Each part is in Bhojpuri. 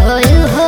भइल हो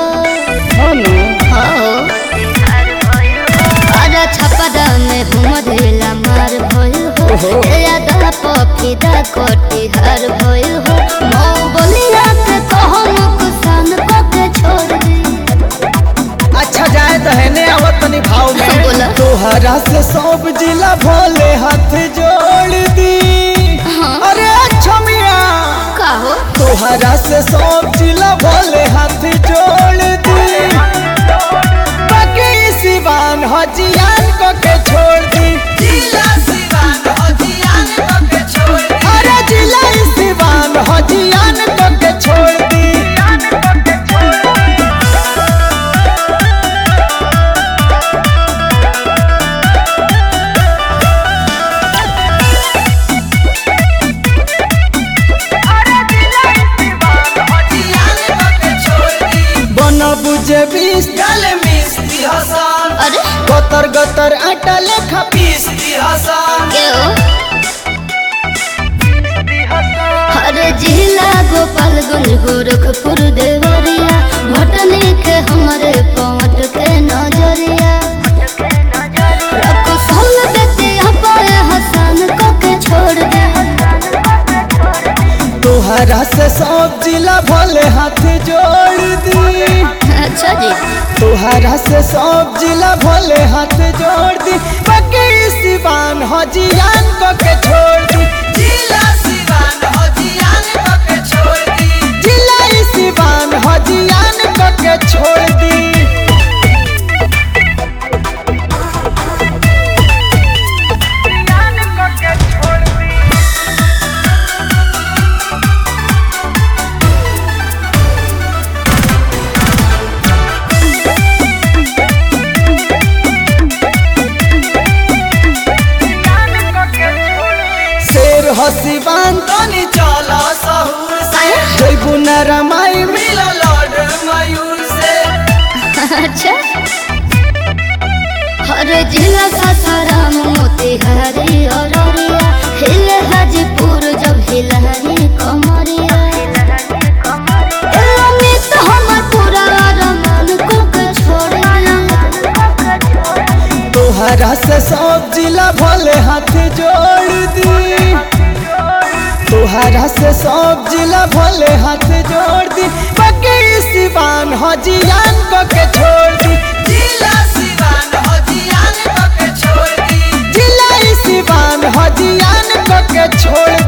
अरे छपरा में घुमरेला मार भइल हो यादा पफिदा कटिहार भइल हो मौ बोलिया के कहम कुसान को के छोड़ दी। अच्छा जाए तो है ने आवत तनी भाव में बोला तोहरा से सब जिला भोले हाथ जोड़ दी। अरे अच्छा मिया का हो तोहरा से सब जिला भोले हाथ जोड़ दी। बाकी सिवान हजियान को के छोड़ दी। जिला सिवान हजियान को के छोड़ दी। अरे जिला सिवान हजियान को के छोड़ दी। बुझे बीस डाल मिस दी हसन अरे गतर गतर आटा लेखा पीस दी हसन के हो अरे जिला गोपालगंज गोरखपुर देवरिया भटनी के हमारे पवट के नजरिया रखो सोल देते अपाए हसन को के छोड़ दे। तोहरा से सब जिला भले हाथ जोड़ दी। अच्छा जी तोहरा से सब जिला भले हाथ जोड़ दी। बाकी सिवान हजियान को के छोड़ दी। जिला सिवान हजियान को के छोड़ दी। जिला सिवान हजियान को के छोड़ दी। हसीबान तनी चला सहूर से जैबू नरमाई मिला लौट मयूर से। अच्छा हर जिला सासाराम मोतिहारी अररिया हिले हाजीपुर जब हिलहरी कमरिया तो हमर पूरा रमन को के छोड़ तोहरा से सब जिला भले हाथ जोड़ दी। तोहरा से सब जिला भले हाथ जोड़ दी। बाकी सिवान हजियान को के छोड़ दी। जिला सिवान हजियान को के छोड़ दी। जिला सिवान हजियान को के छोड़